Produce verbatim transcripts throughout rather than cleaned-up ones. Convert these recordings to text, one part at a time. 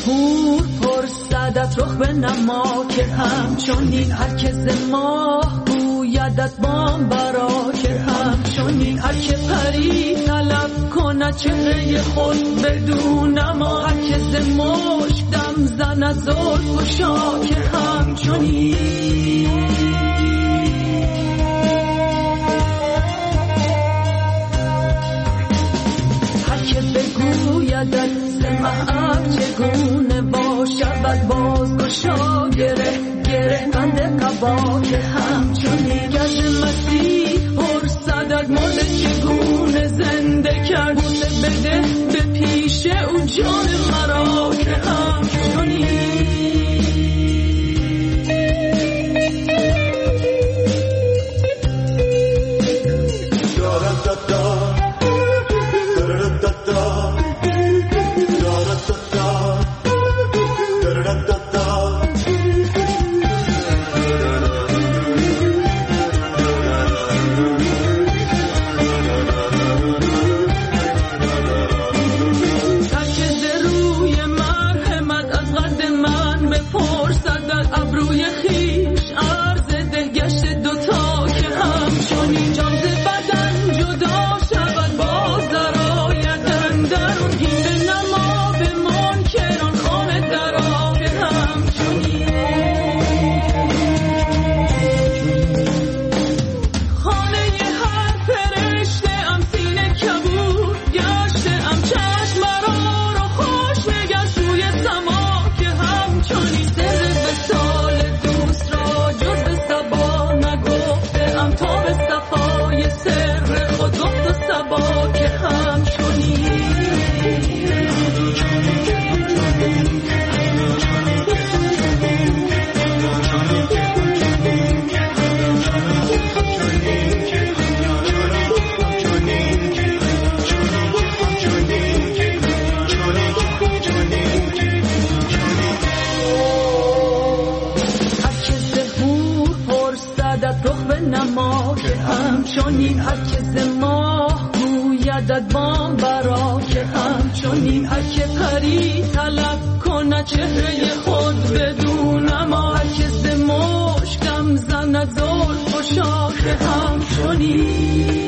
هور پر صدت رخ به نما که همچنین هر که ز ماه گویدت بام برا که همچنین هر که پری طلب کند چهره خود بدون ما هر که ز مشک دم زند زلف گشا که همچنین بگویدت سمعب چگونه باشد باز گشا گره گره بند قبا که همچنین گرد مسیح پر صدت مرد چگونه زنده کرد بوسه بده به پیش او جان مرا که همچنین همچنین هر که ز ماه گویدت بام برا که همچنین هر که پری طلب کند چهره خود بدون ما هر که ز مشک دم زند زلف گشا که همچنین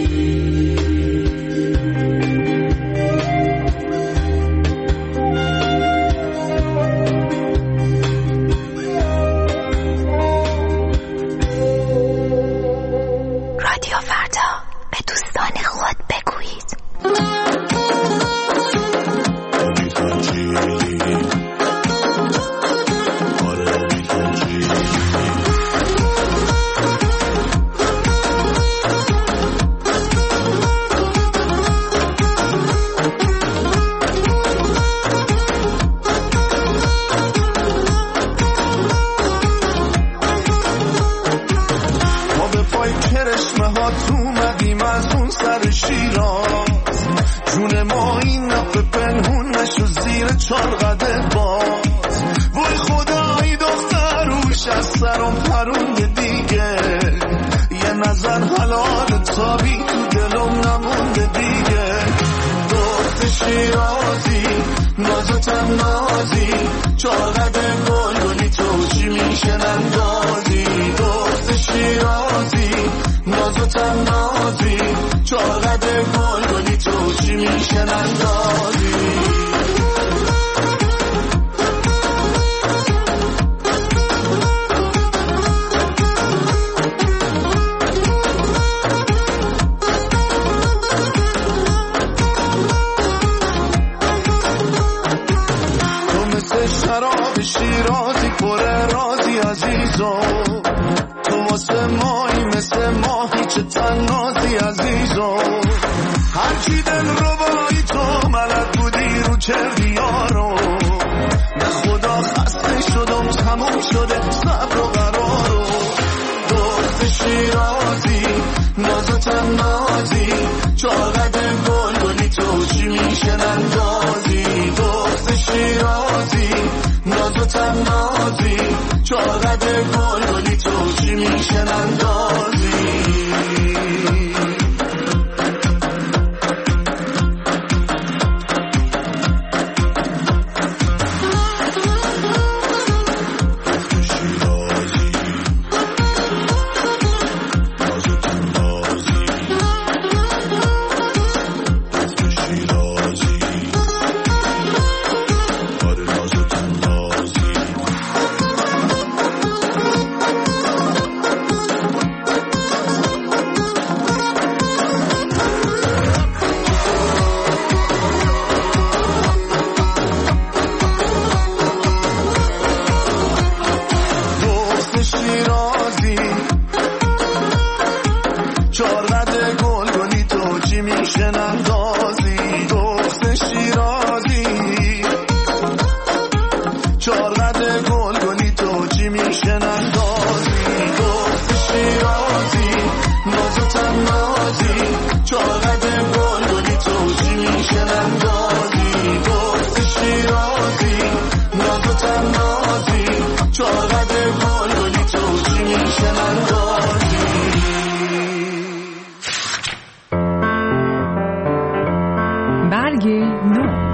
نازی ناز و تنازی چاقد بالولی تو چی میشه من رازی. برگ نو.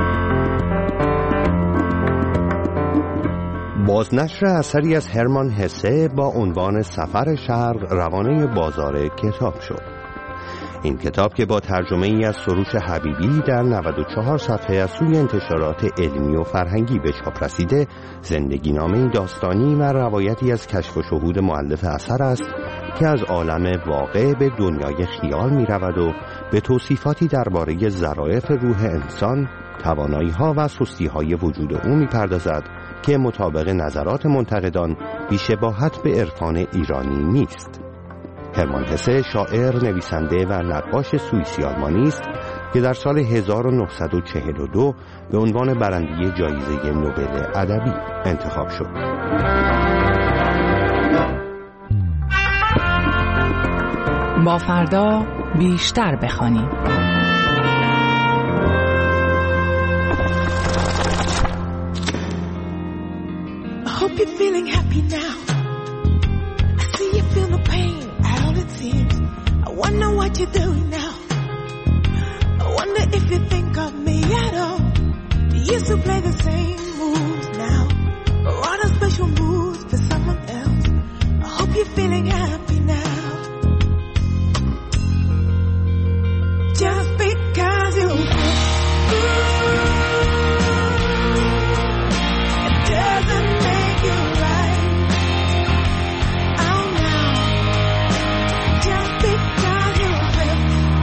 بازنشر اثری از هرمان هسه با عنوان سفر شرق روانه بازار کتاب شد. این کتاب که با ترجمه ای از سروش حبیبی در نود و چهار صفحه از سوی انتشارات علمی و فرهنگی به چاپ رسیده، زندگی نامه داستانی و روایتی از کشف و شهود مؤلف اثر است که از عالم واقع به دنیای خیال می رود و به توصیفاتی درباره ظرافت روح انسان، توانایی‌ها و سستی‌های وجود او می پردازد که مطابق نظرات منتقدان بی‌شباهت به عرفان ایرانی نیست. هرمان هسه شاعر، نویسنده و نقاش سوئیسی آلمانی است که در سال هزار و نهصد و چهل و دو به عنوان برنده جایزه نوبل ادبی انتخاب شد. با فردا بیشتر بخوانیم. Hope you're feeling happy now. I see you feel no pain at all it seems. I wonder what you're doing now. I wonder if you think of me at all. Do you still play the same moves now? Or are there special moves for someone else? I hope you're feeling happy now. Just because you feel good, it doesn't make you right. Oh no, just because you feel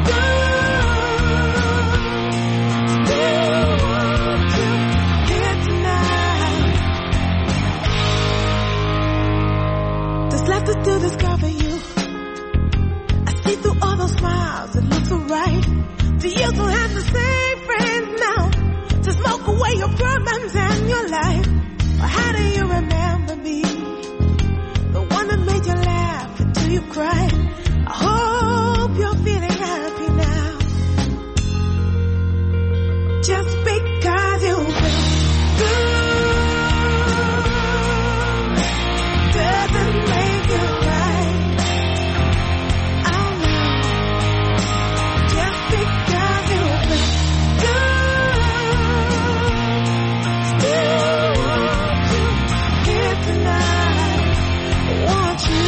good, still want to hear tonight. There's left to still discover you. I see through all those smiles, it looks so right. Do you still have the same friends now to smoke away your problems and your life? Or how do you remember me? The one that made you laugh until you cried. I hope you're feeling happy now. Just because you feel good doesn't make you right. Oh no, just because you feel good, still want you here tonight. I want you.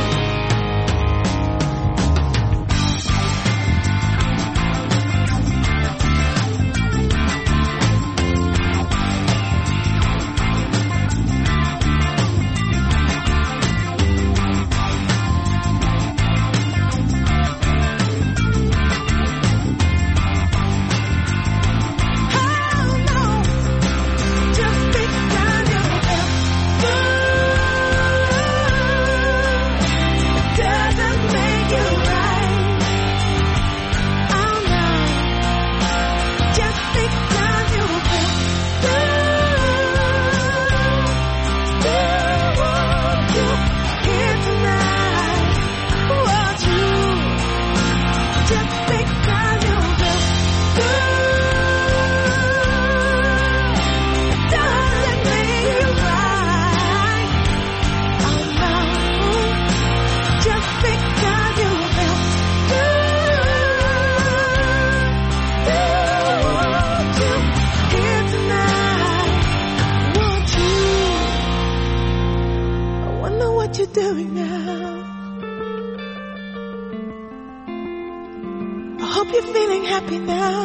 Doing now. I hope you're feeling happy now.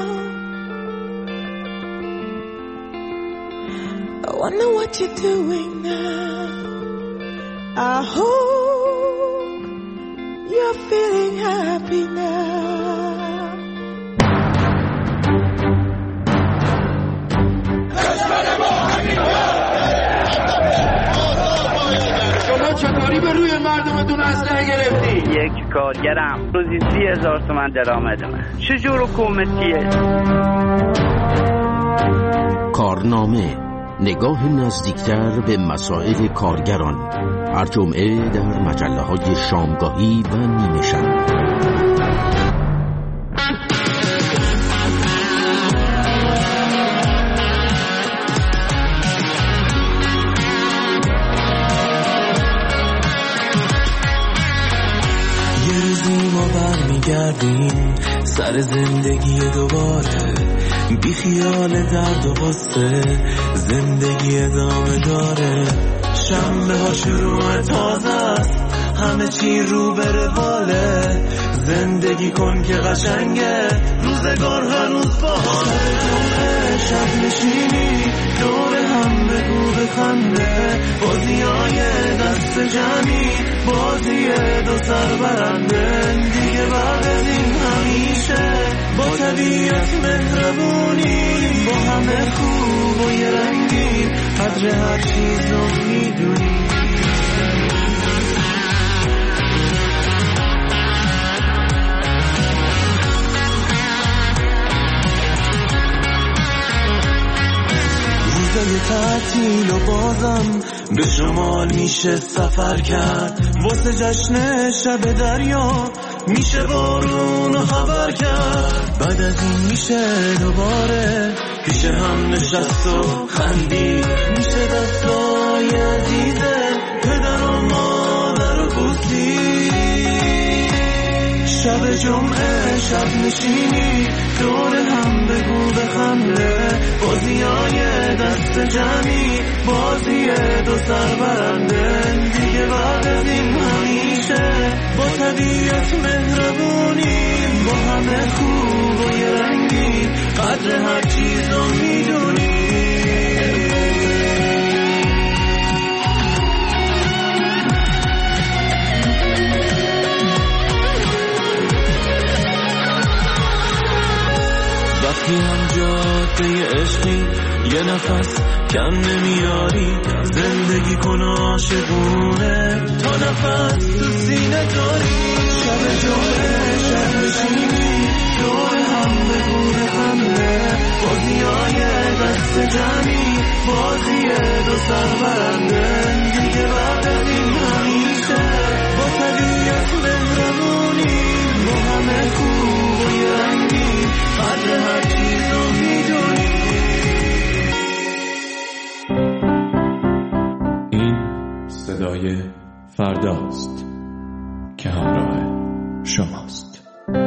I wonder what you're doing now. I hope you're feeling happy now. چطوری به روی مردمتون اسلحه گرفتی؟ یک کارگرم روزی سی هزار تومن درآمدمه. چجور حکومتیه؟ کارنامه، نگاه نزدیکتر به مسائل کارگران، هر جمعه در مجله های شامگاهی و نیمه شب. کردیم سر زندگی دوباره، بی خیال درد و غصه زندگی ادامه داره. شنبه ها شروع تازه است، همه چی رو به رواله، زندگی کن که قشنگه، روزگار هنوز باحاله. شب نشینی دور هم بگو بخنده، بازیای دست جمعی، بازی دو سر برنده. دیگه بعد از این همیشه با طبیعت مهربونی، با همه خوب و یه رنگین، قدر هر چیز رو میدونی. روزای تعطیل و بازم به شمال میشه سفر کرد، واسه جشن شب دریا میشه بارون و خبر کرد. بعد از این میشه دوباره پیش هم نشست و خندی، میشه دستای عزیزه پدر و مادر و بوسی. شب جمعه شب نشینی دور هم بگو بخنده، بازیای دست جمعی، بازی دو سر برنده. دیگه بعد از این همیشه با طبیعت مهربونی، با همه خوب و یه رنگی، قدر هر چیز رو میدونی. وقتی هم جاده عشقی یه نفس کم نمیاری، زندگی کن عاشقونه تا نفس تو سینه داری. شب جمعه شب نشینی دور هم بگو بخنده، بازیای دست جمعی، بازی دو سر برنده. دیگه بعد از این همیشه با طبیعت مهربونی، با همه خوب و یه رنگی، قدر هر چیز رو میدونی. این صدای فرداست که همراه شماست.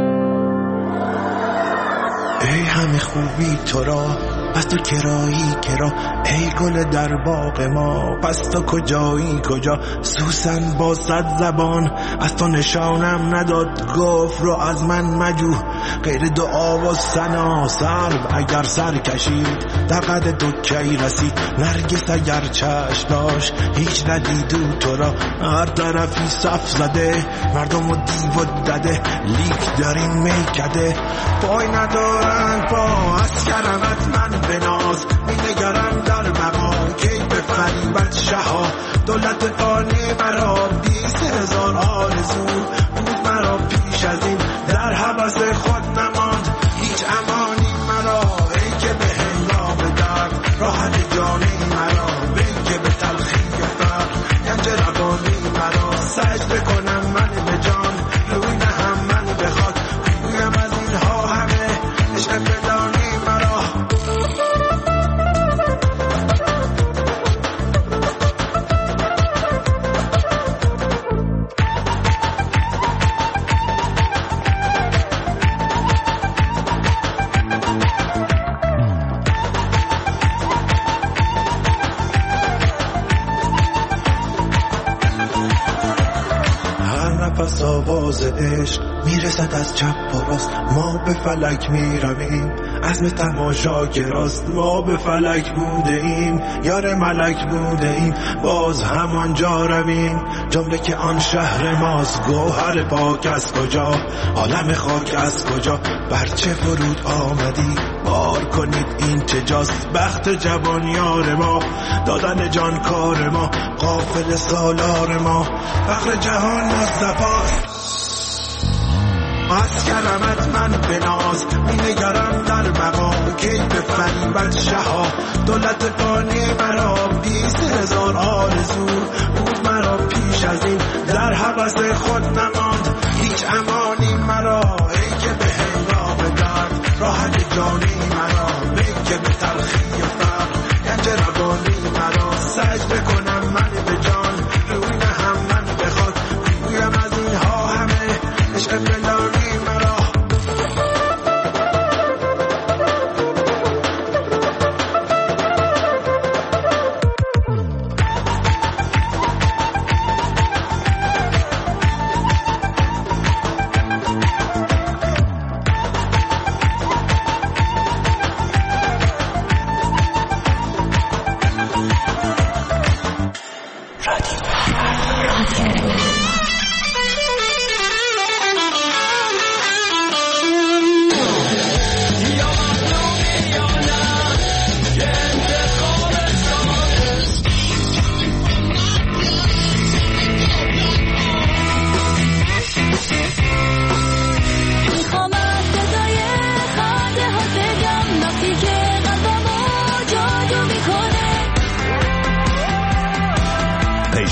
ای همه خوبی تو را، پس تو کرایی کرا، ای گل در باغ ما، پس تو کجایی کجا. سوسن با صد زبان از تو نشانم نداد، گفت رو از من مجو غیر دعا و ثنا. سرو اگر سر کشید در قد دکی رسید، نرگس اگر چشم داشت هیچ ندیدو تو را. هر طرفی صف زده مردم و دیو و دده، لیک در این میکده پای ندارن پا. از کرمت من بناز می‌نگرم در بقا، کی به فریبت شها دولت فانی مرا. بیست هزار آرزو بود مرا پیش از این، در هوس خود نماند هیچ امانی مرا. ای که به هنگام درد راحت جانی مرا، ای که به تلخی فرق گنج روانی مرا. سجده کنم من به جان روی نهم من بخواد، بگویم از اینها همه عشق فدانی مرا. پس آواز عشق میرسد از چپ و راست، ما به فلک میرویم عزم تماشاگراست. ما به فلک بوده ایم یار ملک بوده ایم، باز همانجا رویم جمله که آن شهر ماست. گوهر پاک از کجا، عالم خاک از کجا، برچه فرود آمدی بار کنید این چه جاست. بخت جوان یار ما، دادن جان کار ما، قافل سالار ما، فقر جهان مصطفاست. از کرمت من بناز می‌نگرم در بقا، کی به فریبت شها دولت فانی مرا. بیست هزار آرزو بود مرا پیش از این، در هوس خود نماند هیچ امانی مرا. ای که به هنگام درد راحت جانی مرا، ای که به تلخی فرق گنج روانی مرا. سجده کنم من به جان روی نهم من بخواد، بگویم از اینها همه عشق فلانی مرا.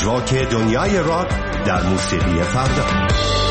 اشراک دنیای راک در موسیقی فردا.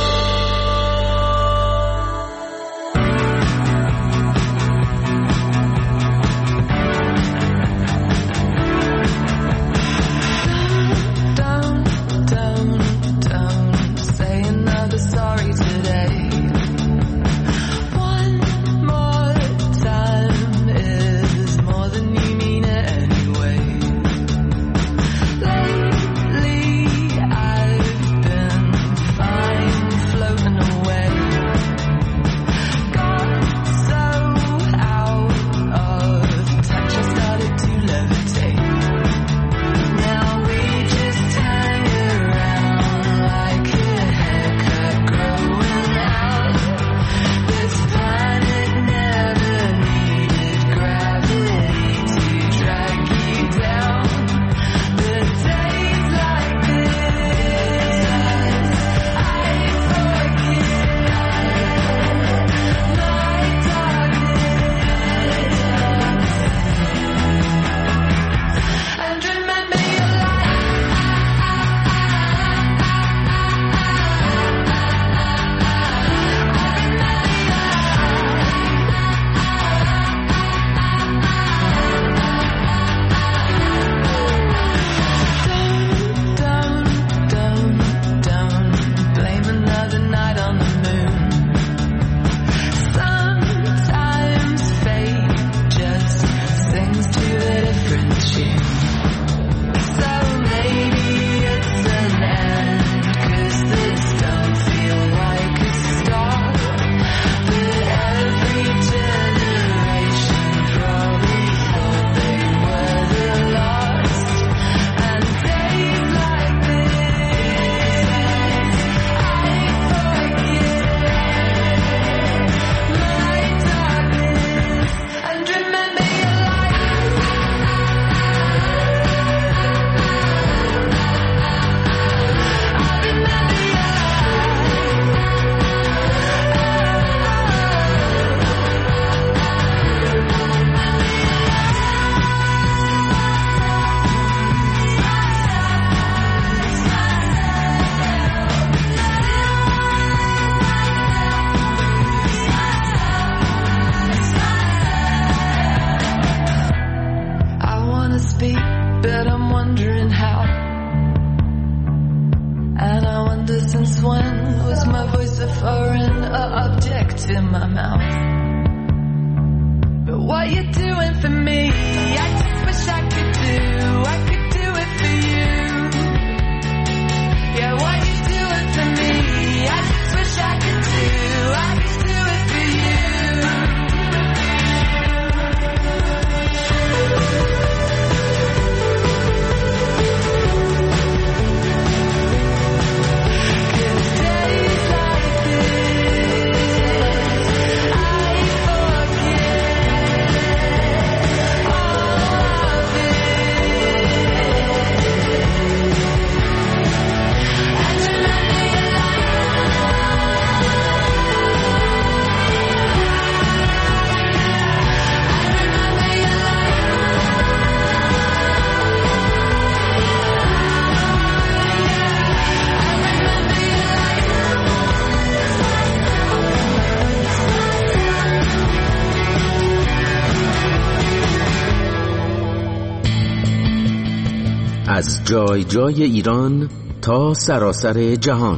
از جای جای ایران تا سراسر جهان،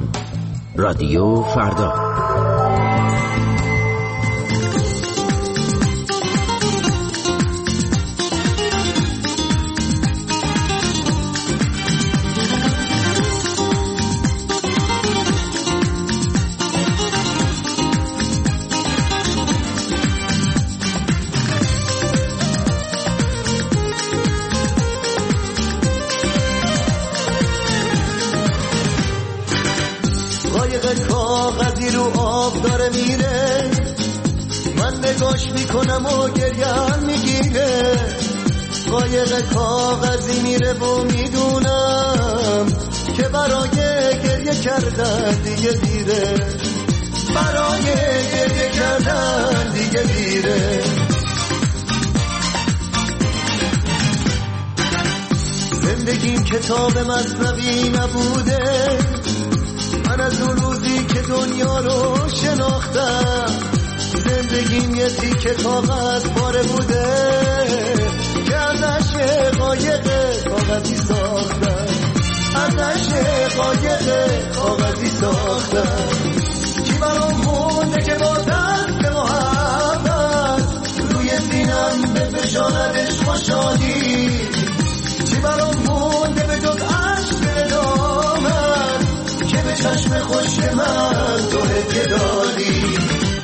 رادیو فردا. کاغذی رو آب داره میره، من نگاش میکنم و گریه‌ام میگیره. قایق کاغذی میره و میدونم که برای گریه کردن دیگه دیره، برای گریه کردن دیگه دیره. زندگیم کتاب مثنوی نبوده، من از اون روزی که دنیا رو شناختم زندگیم یه تیکه کاغذ پاره بوده که ازش قایق کاغذی ساختم، ازش قایق کاغذی ساختم. کی برام مونده که با دست محبت روی سینم به فشاندش خوشحالی، چی برام مونده به جز عشق دامن که به چشم خوش من تو هدیه دادی.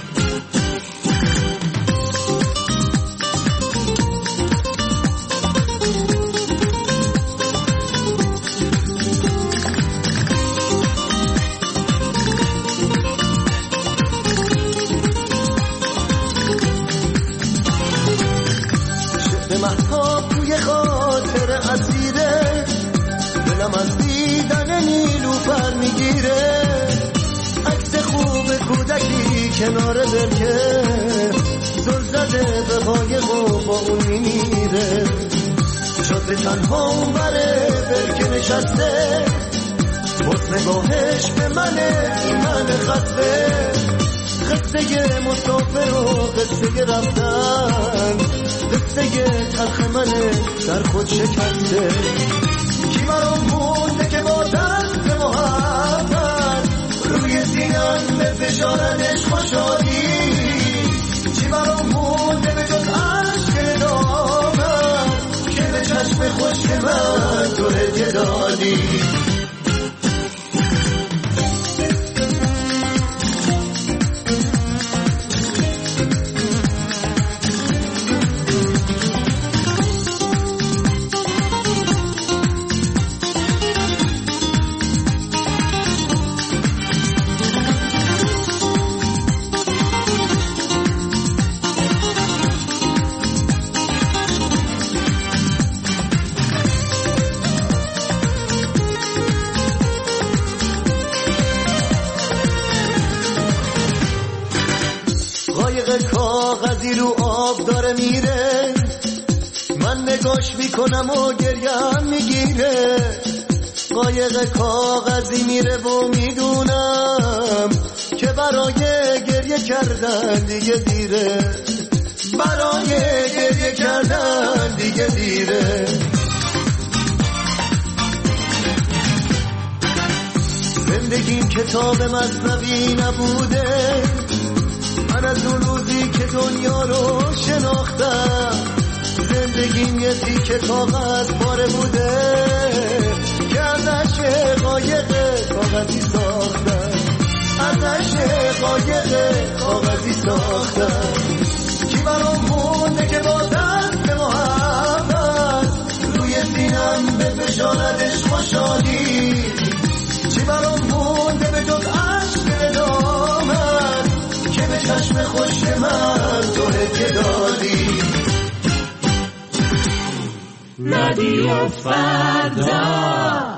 محتاب توی خاطر اسیره، دلم از دیدن نیلوفر میگیره، عکس خوب کودکی کنار برکه زل زده به قایق و با اون میره، شده تنها اون بره برکه نشسته، بس نگاهش به منه این من خسته، قصه مسافر و قصه رفتن، قصه تلخ منه در خود شکسته. کی برام مونده که با دست محبت روی سینم به فشاندش خوشحالی، چی برام مونده به جز عشق دامن که به چشم خوش من تو هدیه دادی. کاغذی رو آب داره میره، من نگاش میکنم و گریم میگیره، قایق کاغذی میره و میدونم که برای گریه کردن دیگه دیره، برای گریه کردن دیگه دیره. زندگیم کتاب مثنوی نبوده، من از اون روزی که دنیا رو شناختم زندگیم یه تیکه کاغذ پاره بوده که ازش قایق کاغذی ساختم، ازش قایق کاغذی ساختم. کی برام مونده که با دست محبت روی سینم به فشاندش خوشحالی، چی برام مونده به جز عشق دامن که به چشم خوش من تو هدیه دادی. رادیو فردا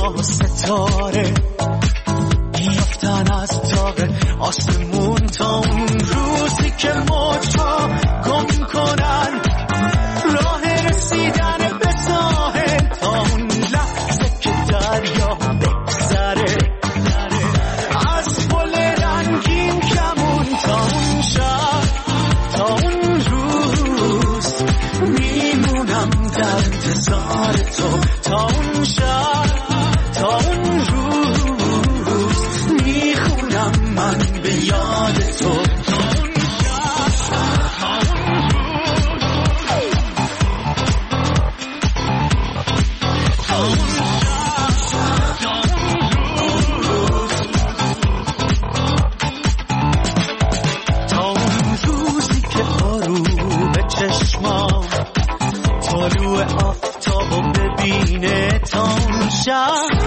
با ستاره میافتن از طاق آسمون تا اون روزی که موجها گم کنن راه رسیدن به ساحل، تا اون لحظه که دریا بگذره از پل رنگین کمون، تا اون شب تا اون روز میمونم در انتظار تو، تا اون شب تا اون روز میخونم من به یاد تو.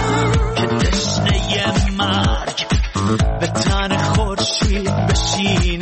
که تشنه مرگ به تن خورشید بشین